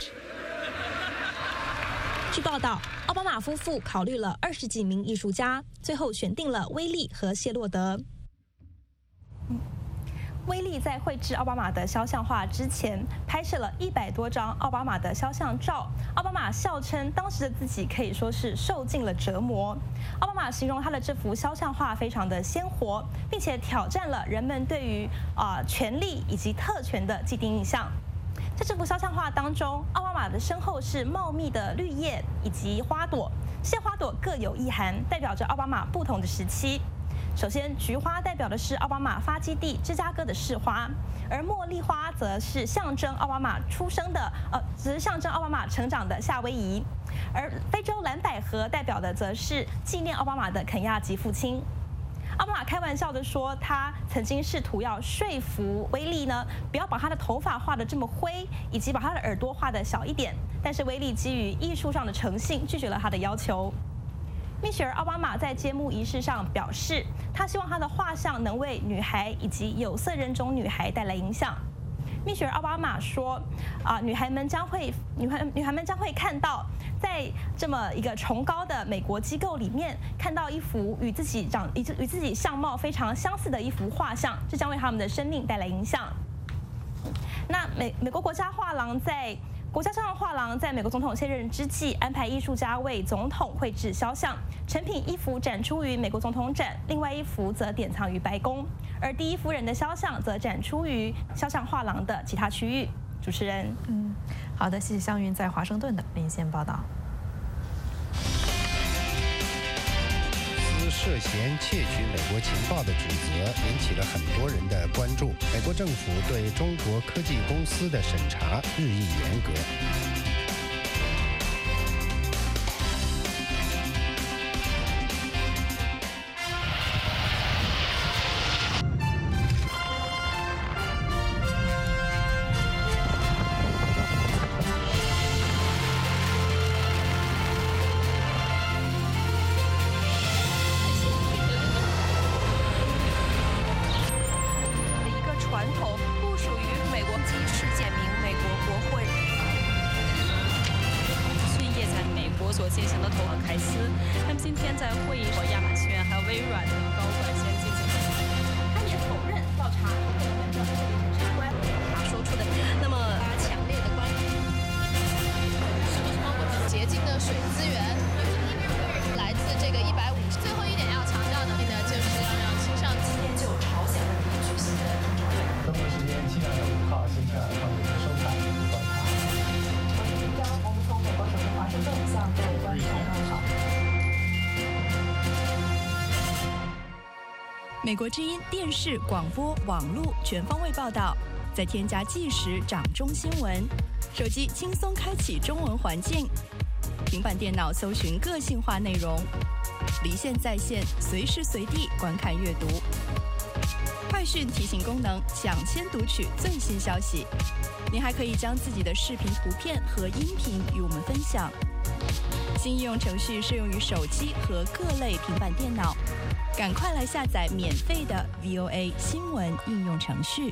据报道，奥巴马夫妇考虑了20几名艺术家，最后选定了威利和谢洛德。威利在绘制奥巴马的肖像画之前，拍摄了100多张奥巴马的肖像照。奥巴马笑称，当时的自己可以说是受尽了折磨。奥巴马形容他的这幅肖像画非常的鲜活，并且挑战了人们对于权力以及特权的既定印象。在这幅肖像画当中，奥巴马的身后是茂密的绿叶以及花朵，这些花朵各有意涵，代表着奥巴马不同的时期。首先，菊花代表的是奥巴马发基地芝加哥的市花，而茉莉花则是象征奥巴马成长的夏威夷，而非洲蓝百合代表的则是纪念奥巴马的肯亚籍父亲。奥巴马开玩笑的说，他曾经试图要说服威利呢，不要把他的头发画得这么灰，以及把他的耳朵画得小一点。但是威利基于艺术上的诚信，拒绝了他的要求。蜜雪儿·奥巴马在揭幕仪式上表示，他希望他的画像能为女孩以及有色人种女孩带来影响。蜜雪儿·奥巴马说，女孩们将会看到，在这么一个崇高的美国机构里面，看到一幅与自己相貌非常相似的一幅画像，这将为他们的生命带来影响。那美国国家画廊在美国总统卸任之际，安排艺术家为总统绘制肖像，成品一幅展出于美国总统展，另外一幅则典藏于白宫，而第一夫人的肖像则展出于肖像画廊的其他区域。主持人， 好的，谢谢湘云在华盛顿的连线报道。 涉嫌窃取美国情报的指责引起了很多人的关注。美国政府对中国科技公司的审查日益严格。 所进行的投行凯斯，他们今天在会议和亚马逊还有微软的高管先进行。 水资源，来自这个150。最后一点要强调的呢，就是要让青少年就朝鲜问题举行的中常会。 中国时间7月5号星期二，欢迎收看《观察》。 我们从美国首都华盛顿向各位观众问好。 美国之音电视、广播、网络全方位报道，再添加即时掌中新闻，手机轻松开启中文环境，平板电脑搜寻个性化内容，离线在线，随时随地观看阅读。快讯提醒功能，抢先读取最新消息。您还可以将自己的视频、图片和音频与我们分享。新应用程序适用于手机和各类平板电脑。赶快来下载免费的 VOA 新闻应用程序。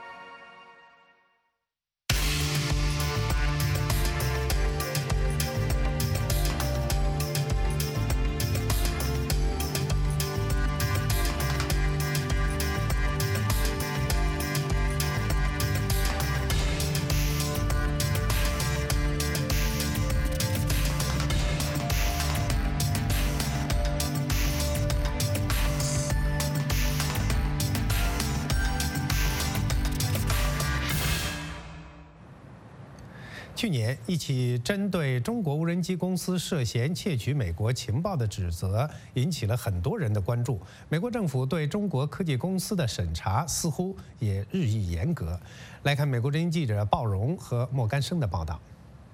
去年，一起针对中国无人机公司涉嫌窃取美国情报的指责，引起了很多人的关注。美国政府对中国科技公司的审查似乎也日益严格。来看美国之音记者鲍荣和莫干生的报道。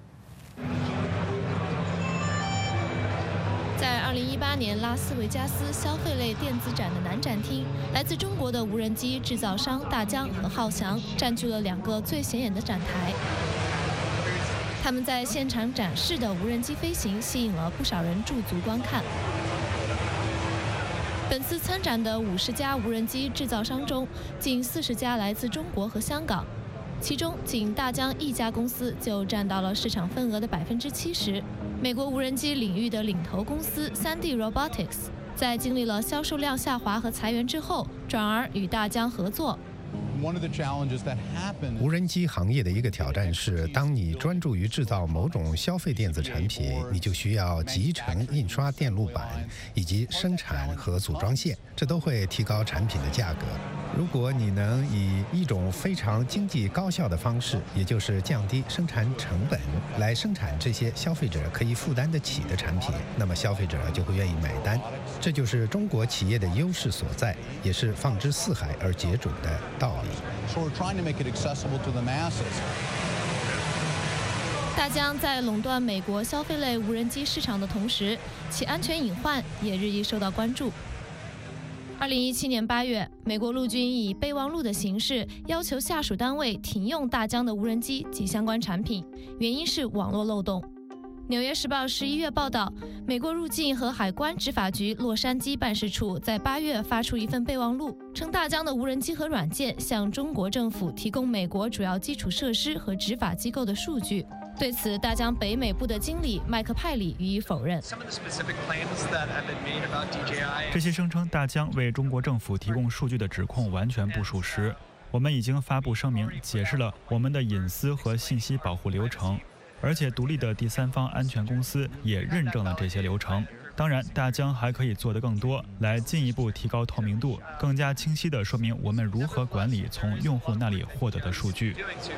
在2018年拉斯维加斯消费类电子展的南展厅，来自中国的无人机制造商大疆和浩翔占据了2个最显眼的展台。他们在现场展示的无人机飞行吸引了不少人驻足观看。本次参展的50家无人机制造商中，近40家来自中国和香港，其中仅大疆一家公司就占到了市场份额的70%。美国无人机领域的领头公司3D Robotics， 在经历了销售量下滑和裁员之后，转而与大疆合作。 无人机行业的一个挑战是，当你专注于制造某种消费电子产品，你就需要集成印刷电路板以及生产和组装线，这都会提高产品的价格。如果你能以一种非常经济高效的方式，也就是降低生产成本，来生产这些消费者可以负担得起的产品，那么消费者就会愿意买单。这就是中国企业的优势所在，也是放之四海而皆准的道理。 大疆在垄断美国消费类无人机市场的同时，其安全隐患也日益受到关注。2017年8月，美国陆军以备忘录的形式要求下属单位停用大疆的无人机及相关产品，原因是网络漏洞。纽约时报11月报道，美国入境和海关执法局洛杉矶办事处在8月发出一份备忘录，称大疆的无人机和软件向中国政府提供美国主要基础设施和执法机构的数据。对此，大疆北美部的经理麦克派里予以否认。 这些声称大疆为中国政府提供数据的指控完全不属实。我们已经发布声明，解释了我们的隐私和信息保护流程，而且独立的第三方安全公司也认证了这些流程。当然，大疆还可以做得更多，来进一步提高透明度，更加清晰地说明我们如何管理从用户那里获得的数据。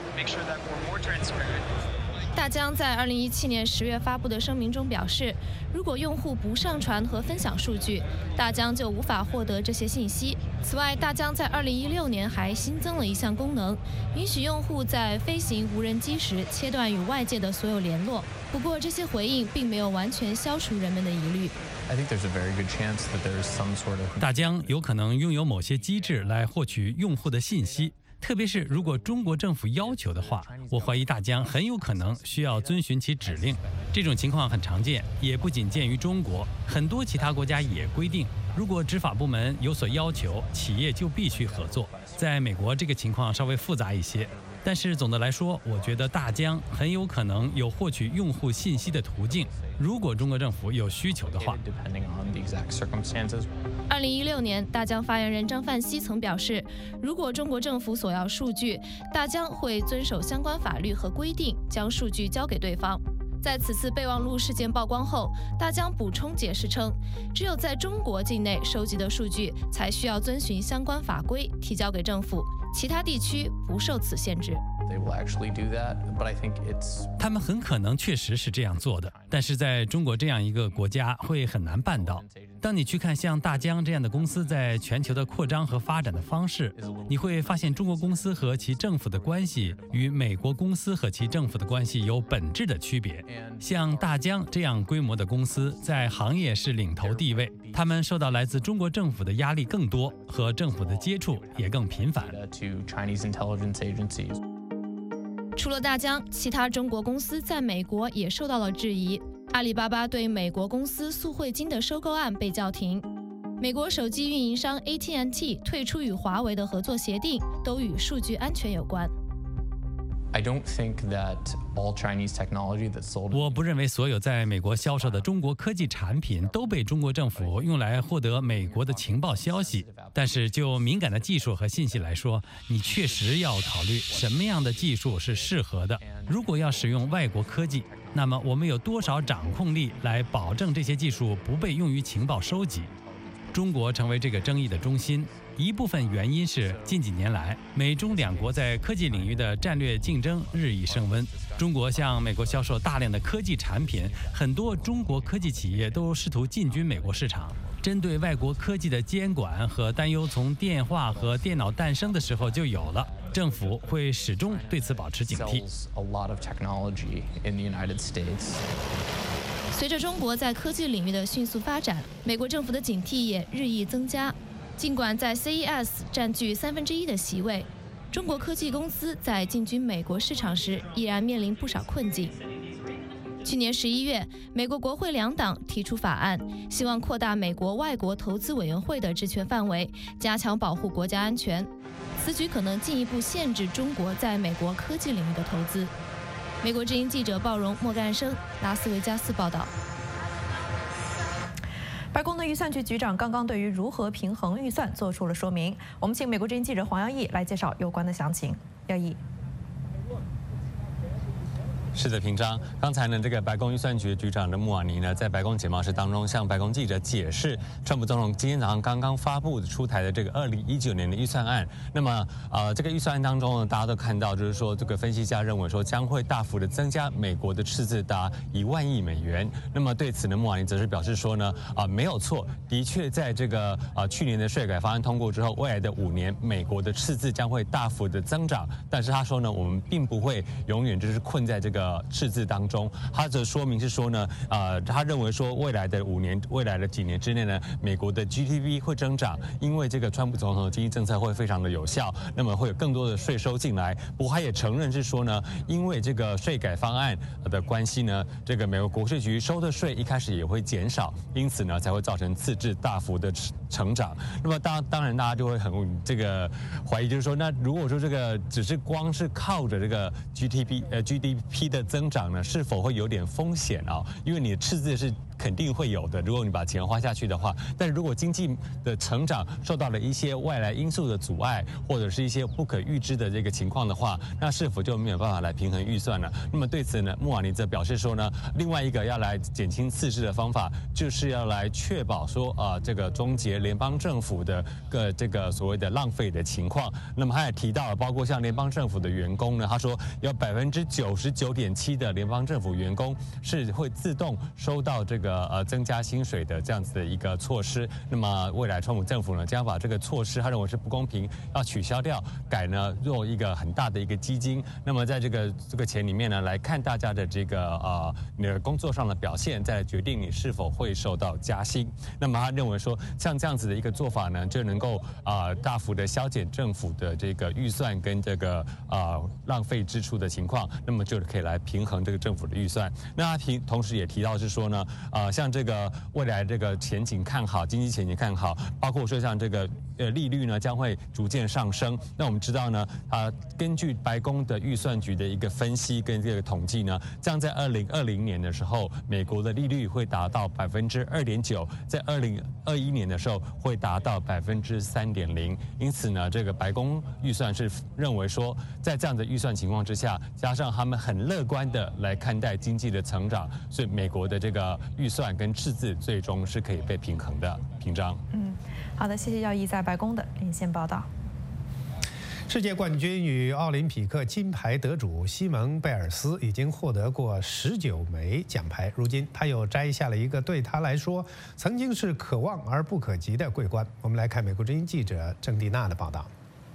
大疆在2017年10月发布的声明中表示，如果用户不上传和分享数据，大疆就无法获得这些信息。此外，大疆在2016年还新增了一项功能，允许用户在飞行无人机时切断与外界的所有联络。不过，这些回应并没有完全消除人们的疑虑。 大疆有可能拥有某些机制来获取用户的信息。特别是如果中国政府要求的话，我怀疑大疆很有可能需要遵循其指令。这种情况很常见，也不仅见于中国，很多其他国家也规定，如果执法部门有所要求，企业就必须合作。在美国，这个情况稍微复杂一些。但是总的来说，我觉得大疆很有可能有获取用户信息的途径，如果中国政府有需求的话。 2016年，大疆发言人张范熙曾表示，如果中国政府索要数据，大疆会遵守相关法律和规定，将数据交给对方。 在此次备忘录事件曝光后，大疆补充解释称，只有在中国境内收集的数据才需要遵循相关法规提交给政府，其他地区不受此限制。 他们很可能确实是这样做的，但是在中国这样一个国家会很难办到。当你去看像大疆这样的公司在全球的扩张和发展的方式，你会发现中国公司和其政府的关系与美国公司和其政府的关系有本质的区别。像大疆这样规模的公司在行业是领头地位，他们受到来自中国政府的压力更多，和政府的接触也更频繁。 除了大疆，其他中国公司在美国也受到了质疑。阿里巴巴对美国公司速汇金的收购案被叫停，美国手机运营商 AT&T 退出与华为的合作协定，都与数据安全有关。 我不认为所有在美国销售的中国科技产品都被中国政府用来获得美国的情报消息，但是就敏感的技术和信息来说，你确实要考虑什么样的技术是适合的。如果要使用外国科技，那么我们有多少掌控力来保证这些技术不被用于情报收集？中国成为这个争议的中心，一部分原因是近几年来美中两国在科技领域的战略竞争日益升温。中国向美国销售大量的科技产品，很多中国科技企业都试图进军美国市场。针对外国科技的监管和担忧从电话和电脑诞生的时候就有了，政府会始终对此保持警惕。 随着中国在科技领域的迅速发展，美国政府的警惕也日益增加。尽管在 CES 占据1/3的席位，中国科技公司在进军美国市场时依然面临不少困境。去年11月，美国国会两党提出法案，希望扩大美国外国投资委员会的职权范围，加强保护国家安全。此举可能进一步限制中国在美国科技领域的投资。美国之音记者鲍荣、莫干生，拉斯维加斯报道。 白宫的预算局局长刚刚对于如何平衡预算做出了说明。我们请美国之音记者黄耀义来介绍有关的详情。耀义。 是的，平章。刚才呢，这个白宫预算局局长的穆瓦尼呢，在白宫简报室当中向白宫记者解释，川普总统今天早上刚刚发布出台的这个2019年的预算案。那么，这个预算案当中呢，大家都看到，就是说，这个分析家认为说将会大幅的增加美国的赤字达1万亿美元。那么对此呢，穆瓦尼则是表示说呢，没有错，的确在这个去年的税改方案通过之后，未来的5年，美国的赤字将会大幅的增长。但是他说呢，我们并不会永远就是困在这个赤字当中。他的说明是说呢，他认为说未来的5年、未来的几年之内呢，美国的 GDP 会增长，因为这个川普总统的经济政策会非常的有效，那么会有更多的税收进来。不过他也承认是说呢，因为这个税改方案的关系呢，这个美国国税局收的税一开始也会减少，因此呢才会造成赤字大幅的成长。那么当然大家就会很这个怀疑，就是说，那如果说这个只是光是靠着这个 GDP 的增长呢，是否会有点风险啊？因为你的赤字是肯定会有的，如果你把钱花下去的话。但是如果经济的成长受到了一些外来因素的阻碍，或者是一些不可预知的这个情况的话，那是否就没有办法来平衡预算呢？那么对此呢，穆瓦尼则表示说呢，另外一个要来减轻赤字的方法，就是要来确保说这个终结联邦政府的这个所谓的浪费的情况。那么他也提到了，包括像联邦政府的员工呢，他说有99.7%的联邦政府员工是会自动收到这个增加薪水的这样子的一个措施。那么未来川普政府呢，将把这个措施他认为是不公平，要取消掉，改呢做一个很大的一个基金。那么在这个钱里面呢，来看大家的这个你的工作上的表现，再来决定你是否会受到加薪。那么他认为说，像这样子的一个做法呢，就能够大幅的削减政府的这个预算跟这个浪费支出的情况，那么就可以来平衡这个政府的预算。那他同时也提到是说呢， 像这个未来这个前景看好，经济前景看好，包括说像这个利率呢将会逐渐上升。那我们知道呢，根据白宫的预算局的一个分析跟这个统计呢，这样在2020年的时候，美国的利率会达到2.9%，在2021年的时候会达到3.0%。因此呢，这个白宫预算是认为说，在这样的预算情况之下，加上他们很乐观的来看待经济的成长，所以美国的这个预算跟赤字最终是可以被平衡的。平章。 好的，谢谢耀毅在白宫的连线报道。 世界冠军与奥林匹克金牌得主西蒙贝尔斯已经获得过19枚奖牌，如今他又摘下了一个对他来说曾经是可望而不可及的桂冠。我们来看美国之音记者郑蒂娜的报道。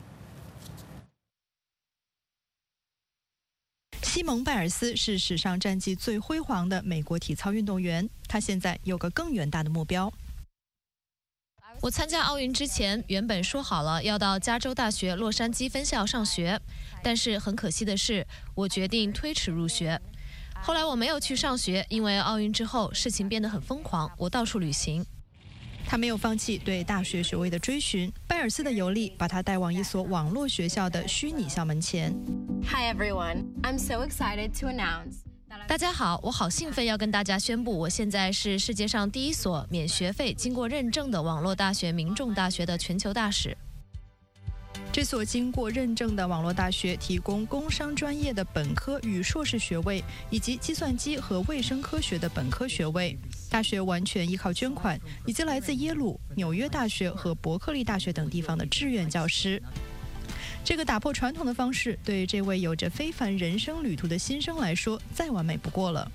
西蒙贝尔斯是史上战绩最辉煌的美国体操运动员，他现在有个更远大的目标。 我参加奥运之前，原本说好了要到加州大学洛杉矶分校上学，但是很可惜的是，我决定推迟入学。后来我没有去上学，因为奥运之后事情变得很疯狂，我到处旅行。 他没有放弃对大学学位的追寻，贝尔斯的游历把他带往一所网络学校的虚拟校门前。 Hi everyone, I'm so excited to announce. 大家好，我好兴奋要跟大家宣布，我现在是世界上第一所免学费、经过认证的网络大学——民众大学的全球大使。 这所经过认证的网络大学提供工商专业的本科与硕士学位，以及计算机和卫生科学的本科学位。大学完全依靠捐款，以及来自耶鲁、纽约大学和伯克利大学等地方的志愿教师。这个打破传统的方式，对这位有着非凡人生旅途的新生来说，再完美不过了。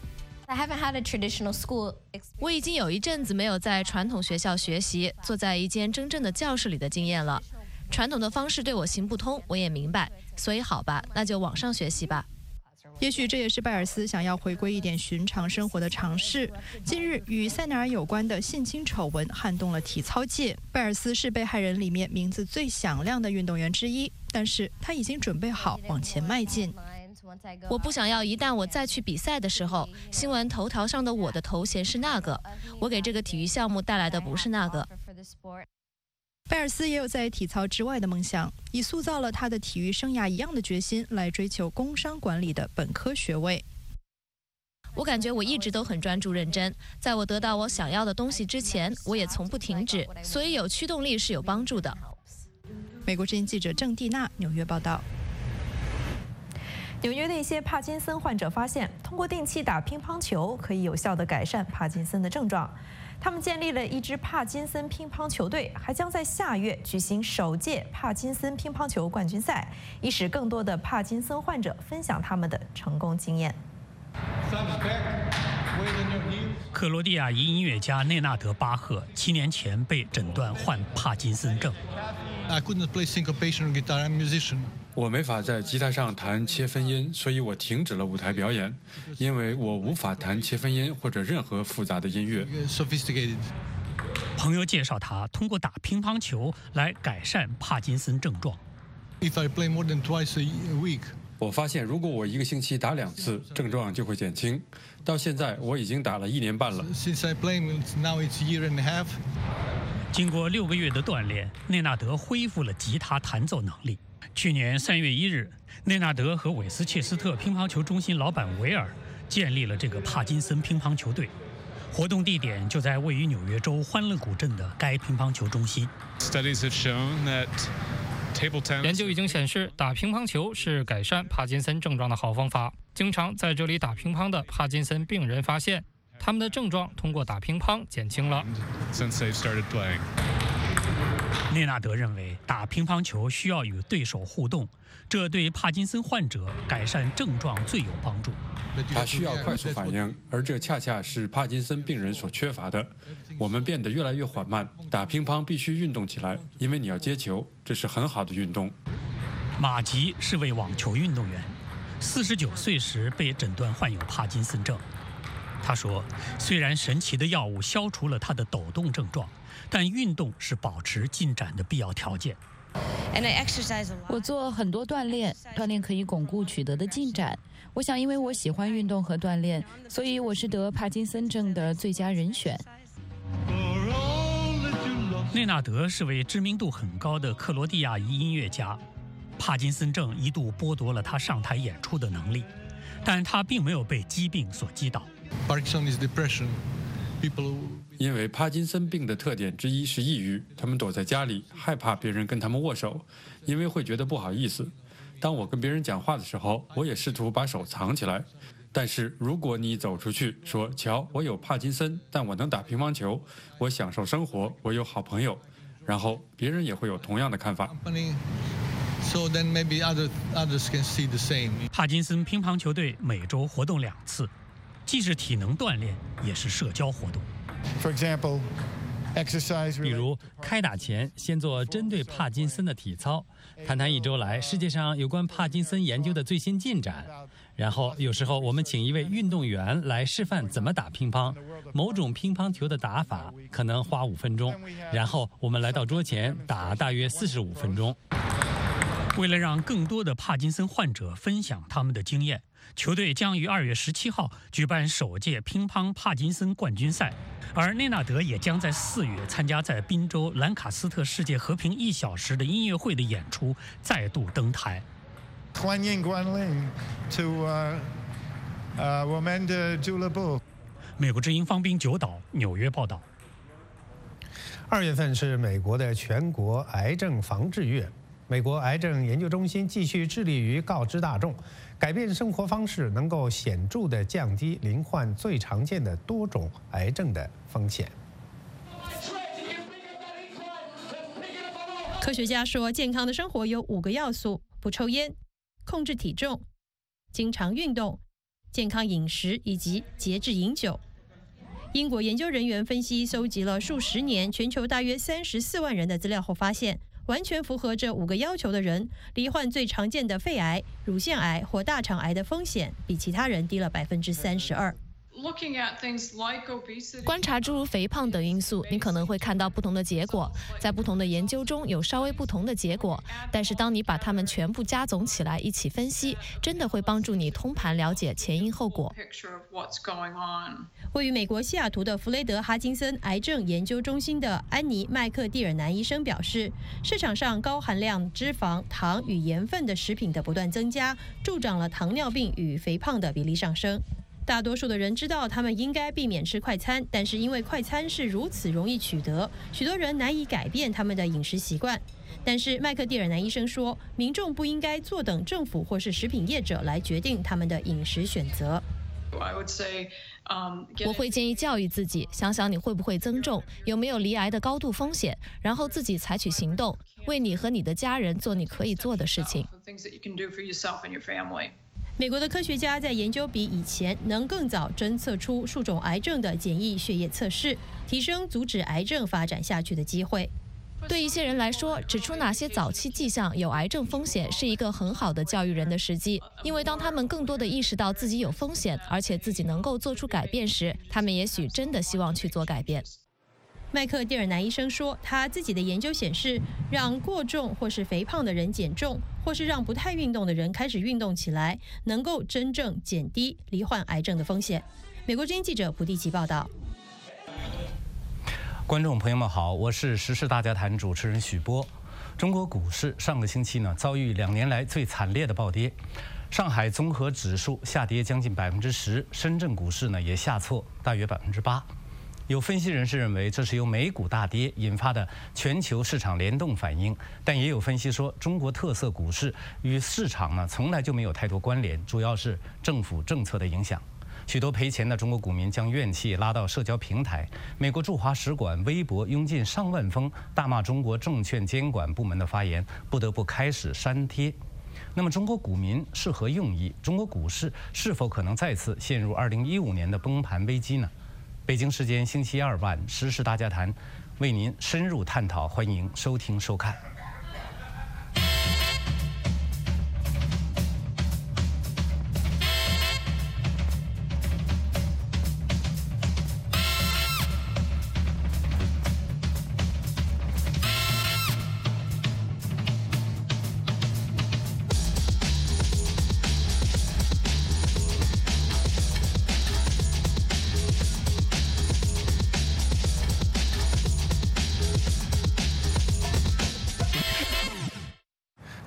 我已经有一阵子没有在传统学校学习，坐在一间真正的教室里的经验了。传统的方式对我行不通，我也明白，所以好吧，那就网上学习吧。 也许这也是贝尔斯想要回归一点寻常生活的尝试。近日，与塞纳尔有关的性侵丑闻撼动了体操界。贝尔斯是被害人里面名字最响亮的运动员之一，但是他已经准备好往前迈进。 我不想要一旦我再去比赛的时候，新闻头条上的我的头衔是那个。我给这个体育项目带来的不是那个。 贝尔斯也有在体操之外的梦想，以塑造了他的体育生涯一样的决心来追求工商管理的本科学位。 我感觉我一直都很专注认真，在我得到我想要的东西之前，我也从不停止，所以有驱动力是有帮助的。 美国之音记者郑蒂娜纽约报道。 纽约的一些帕金森患者发现，通过定期打乒乓球可以有效地改善帕金森的症状。他们建立了一支帕金森乒乓球队，还将在下月举行首届帕金森乒乓球冠军赛，以使更多的帕金森患者分享他们的成功经验。 克罗地亚音乐家内纳德·巴赫7年前被诊断患帕金森症。 我没法在吉他上弹切分音，所以我停止了舞台表演，因为我无法弹切分音或者任何复杂的音乐。 朋友介绍他通过打乒乓球来改善帕金森症状。 我发现，如果我1个星期打2次，症状就会减轻。到现在，我已经打了1年半了。 经过6个月的锻炼，内纳德恢复了吉他弹奏能力。去年3月1日，内纳德和韦斯切斯特乒乓球中心老板维尔建立了这个帕金森乒乓球队，活动地点就在位于纽约州欢乐谷镇的该乒乓球中心。 研究已经显示，打乒乓球是改善帕金森症状的好方法。经常在这里打乒乓的帕金森病人发现，他们的症状通过打乒乓减轻了。 内纳德认为，打乒乓球需要与对手互动，这对帕金森患者改善症状最有帮助。 他需要快速反应，而这恰恰是帕金森病人所缺乏的。我们变得越来越缓慢，打乒乓必须运动起来，因为你要接球，这是很好的运动。 马吉是位网球运动员，49岁时被诊断患有帕金森症。他说，虽然神奇的药物消除了他的抖动症状，但运动是保持进展的必要条件。 我做很多锻炼，锻炼可以巩固取得的进展。我想，因为我喜欢运动和锻炼，所以我是得帕金森症的最佳人选。 内纳德是位知名度很高的克罗地亚裔音乐家，帕金森症一度剥夺了他上台演出的能力，但他并没有被疾病所击倒。 因为帕金森病的特点之一是抑郁，他们躲在家里，害怕别人跟他们握手，因为会觉得不好意思。当我跟别人讲话的时候，我也试图把手藏起来。但是如果你走出去说，瞧，我有帕金森，但我能打乒乓球，我享受生活，我有好朋友，然后别人也会有同样的看法。 帕金森乒乓球队每周活动2次，既是体能锻炼，也是社交活动。 比如开打前先做针对帕金森的体操，谈谈1周来世界上有关帕金森研究的最新进展。然后有时候我们请一位运动员来示范怎么打乒乓，某种乒乓球的打法可能花5分钟，然后我们来到桌前打大约45分钟。 为了让更多的帕金森患者分享他们的经验，球队将于2月17号举办首届乒乓帕金森冠军赛，而内纳德也将在4月参加在宾州兰卡斯特世界和平1小时的音乐会的演出，再度登台。 欢迎光临 to 我们的俱乐部。 美国之音方斌九岛纽约报道。 2月份是美国的全国癌症防治月。美国癌症研究中心继续致力于告知大众，改变生活方式能够显著地降低罹患最常见的多种癌症的风险。 科学家说，健康的生活有5个要素：不抽烟、控制体重、经常运动、健康饮食以及节制饮酒。英国研究人员分析搜集了数十年全球大约34万人的资料后发现，完全符合这5个要求的人，罹患最常见的肺癌、乳腺癌或大肠癌的风险比其他人低了32%。 观察诸如肥胖等因素，你可能会看到不同的结果，在不同的研究中有稍微不同的结果，但是当你把它们全部加总起来一起分析，真的会帮助你通盘了解前因后果。 位于美国西雅图的弗雷德哈金森癌症研究中心的安妮麦克蒂尔南医生表示，市场上高含量脂肪、糖与盐分的食品的不断增加，助长了糖尿病与肥胖的比例上升。大多数的人知道他们应该避免吃快餐，但是因为快餐是如此容易取得，许多人难以改变他们的饮食习惯。但是麦克蒂尔南医生说，民众不应该坐等政府或是食品业者来决定他们的饮食选择。 我会建议教育自己，想想你会不会增重，有没有罹癌的高度风险，然后自己采取行动，为你和你的家人做你可以做的事情。 美国的科学家在研究比以前能更早侦测出数种癌症的简易血液测试，提升阻止癌症发展下去的机会。 对一些人来说，指出哪些早期迹象有癌症风险是一个很好的教育人的时机，因为当他们更多地意识到自己有风险，而且自己能够做出改变时，他们也许真的希望去做改变。 麦克蒂尔南医生说，他自己的研究显示，让过重或是肥胖的人减重，或是让不太运动的人开始运动起来，能够真正减低罹患癌症的风险。美国之音记者卜地奇报道。 观众朋友们好，我是时事大家谈主持人许波。中国股市上个星期呢遭遇2年来最惨烈的暴跌，上海综合指数下跌将近10%，深圳股市呢也下挫大约8%。有分析人士认为，这是由美股大跌引发的全球市场联动反应，但也有分析说，中国特色股市与市场呢从来就没有太多关联，主要是政府政策的影响。许多赔钱的中国股民将怨气拉到社交平台，美国驻华使馆微博涌进上万封大骂中国证券监管部门的发言，不得不开始删帖。那么，中国股民是何用意？中国股市是否可能再次陷入2015年的崩盘危机呢？北京时间星期2晚，时事大家谈为您深入探讨，欢迎收听收看。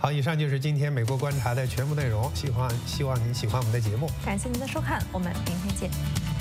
好，以上就是今天美国观察的全部内容，希望您喜欢我们的节目。 感谢您的收看，我们明天见。